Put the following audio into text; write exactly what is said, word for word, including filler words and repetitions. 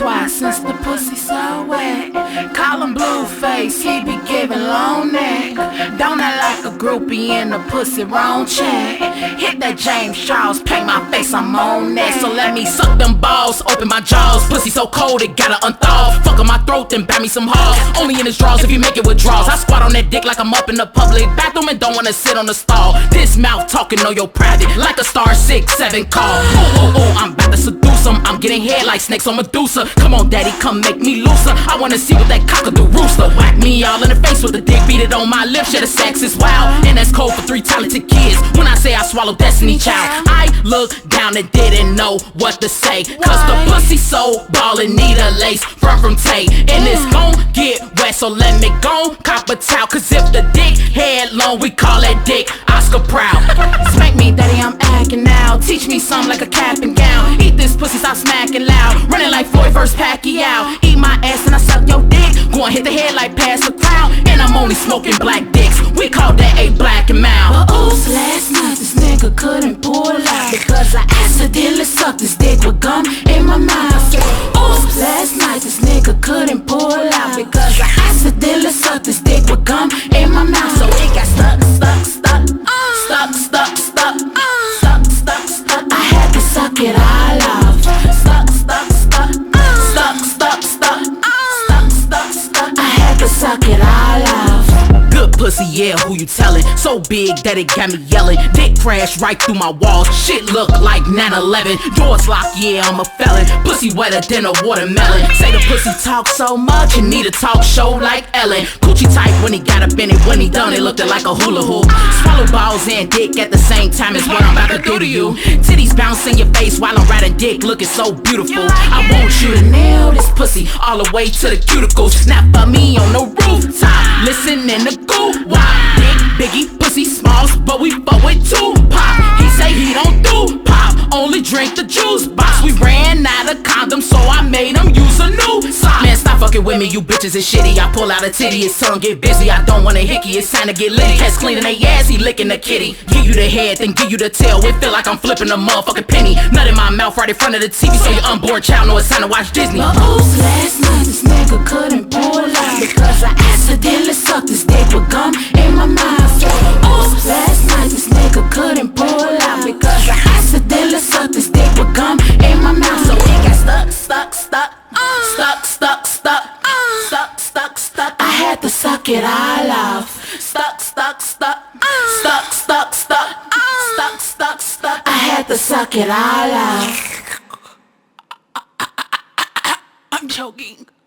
why, since the pussy so wet, call him Blueface, he be giving long neck. Don't act like a groupie in the pussy wrong check. Hit that James Charles, paint my face, I'm on that. So let me suck them balls, open my jaws. Pussy so cold it gotta unthaw. Fuck on my throat, then buy me some halls. Only in his drawers if you make it with draws. I squat on that dick like I'm up in the public bathroom and don't wanna sit on the stall. This mouth talking know your private, like a star six seven call. Oh oh oh, I'm about to seduce him. I'm getting head like snakes on Medusa. Come on daddy, come make me looser. I wanna see what that cockadoo rooster. Whack me all in the face with the dick, beat it on my lips. Yeah, the sex is wild, and that's cold for three talented kids. When I say I swallow Destiny Child, I look down and didn't know what to say. Cause the pussy so ballin', need a lace front from Tay. And it's gon' get wet, so let me go cop a towel. Cause if the dick head long, we call that dick Oscar proud. Smack me daddy, I'm acting now. Teach me something like a cap and gown. Eat this pussy, stop smacking loud. Running like Floyd versus Pacquiao. Eat my ass and I suck your dick. Go and hit the head like pass the crowd. And I'm only smoking black dicks, we call that a black and mouth. But oops, last night this nigga couldn't pull out because I accidentally sucked this dick with gum in my mouth. Oops, last night this nigga couldn't pull out because I accidentally sucked this dick with gum in my mouth. So it got stuck, stuck, stuck, stuck, stuck, stuck, stuck, stuck, stuck. I had to suck it all off. Stuck, stuck, stuck, stuck, stuck, stuck, stuck, stuck, stuck. I had to suck it all off. Good pussy, yeah, who you tellin'? So big that it got me yellin'. Dick crash right through my walls. Shit look like nine eleven. Doors locked, yeah, I'm a felon. Pussy wetter than a watermelon. Say the pussy talk so much, you need a talk show like Ellen. Coochie tight when he got up in it. When he done it, looked like a hula hoop. Swallow balls and dick at the same time is what I'm about to do to you. Titties bounce in your face while I'm riding dick, looking so beautiful. I want you to nail this pussy all the way to the cuticles. Not for me on the rooftop, listen in the goo. Why? Dick, biggie, pussy, smalls, but we fuck with two pop. He say he don't do pop, only drink the juice box. We ran out of condoms, so I made him use a new sock. Man, stop fucking with me, you bitches is shitty. I pull out a titty, his tongue get busy. I don't want a hickey, it's time to get litty. Cats cleaning they ass, he licking the kitty. Give you the head, then give you the tail. It feel like I'm flipping a motherfucking penny. Nut in my mouth right in front of the T V, so your unborn child know it's time to watch Disney. But oops, last night this nigga couldn't pull out because I accidentally sucked this dick with gum in my mouth. Oops, last night this nigga couldn't pull out because I accidentally sucked this dick with gum in my mouth. So it got stuck, stuck, stuck, stuck, stuck, stuck, stuck, stuck, stuck. I had to suck it all off. Stuck, stuck, stuck, stuck, stuck, stuck, stuck, stuck, stuck. I had to suck it all off. I'm choking.